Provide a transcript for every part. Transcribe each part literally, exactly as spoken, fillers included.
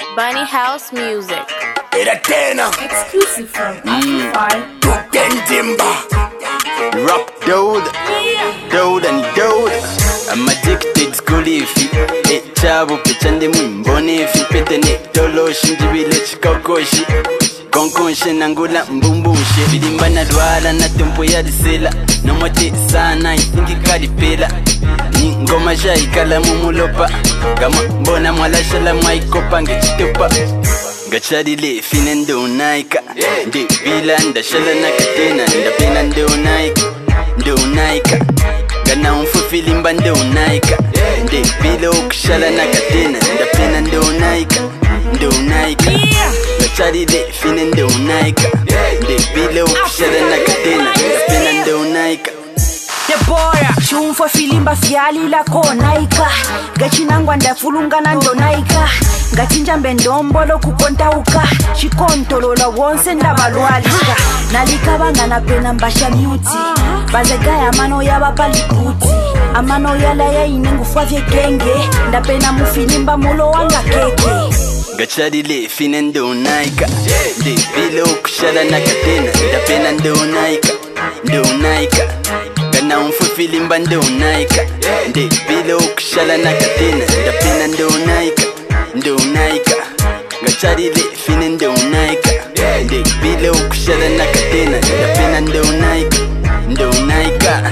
Bunny House Music. Era tena Exclusive from Amplify. Tuken Timba Rock dude, dude and dude. I'm addicted skulifi. E chavo pechande mwimbonifi. Pete ne toloshi njibile chikokoshi. Konkonshe nangula mbumbushe. Bidimba na dwala na tempo ya disela. Nomote sana ifingi kadipela. Ni ngoma shaikala mumulopa. Gama mbona mwalashala mwaikopa ngechitupa. Gachadile finendo naika. Ndi vila ndashala na katena. Ndapena ndo naika. Ndo naika. Gana umfufili mba ndo naika. Ndi vila ukushala na katena. Ndapena ndo naika. Ndo naika. Gachadile finendo naika. Ndi vila ukushala na katena. Ndapena ndo naika. Debora Shumfo filimba fiali la konaika Gachinangwa ndafulunga na ndonaika Gachinja mbendombolo kukontauka Chikontolola wonse ndabalwalika Nalikabanga na pena mbasha miuti Bazegaya amano yaba palikuti Amano yala ya inengu fwavye genge Ndapena mufilimba mulo wanga keke Gachadile finendo naika. Ndi vile ukushala na katena. Ndapena ndo naika. Ndo naika. Gana umfufili mba ndo naika. Ndi vile ukushala na katena. Ndapena ndo naika. Ndo naika. Gachadile finendo naika. Ndi vile ukushala na katena. Ndapena ndo naika. Ndo naika.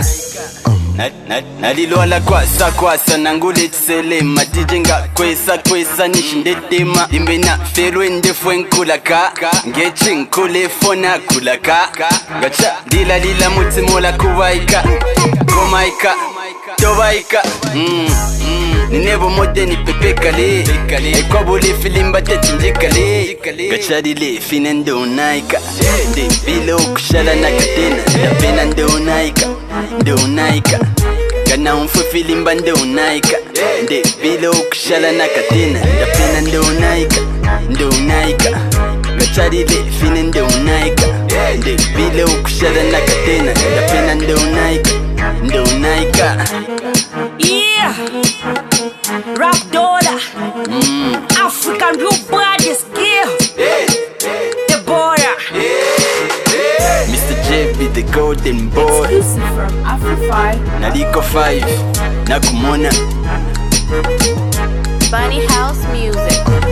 Nalilwala kwasa kwasa nangule tsele matije nga kwesa kwesa nishindetema imbe na ferwe ndefwe nkulaka ngechi nkule fona kulaka gacha dila lila mutimola kuwaika komaika tobaika mm Ninebo mode ni pepe kale Ekwa bole filimba teti njikale Gachadile finendo naika. Ndi vile ukushala na katena. Ndapena ndo naika. Ndo naika. Gana umfufili mba ndo naika. Ndi vile ukushala na katena. Ndapena ndo naika. Ndo naika. Gachadile finendo naika. Ndi vile ukushala na katena. Ndapena ndo naika. Ndo naika. Yeah Rap dollar mm. African real body skill Debora Mister J B the golden boy. Exclusive from Amplify. Naliko five Nakumona. Bunny House Music.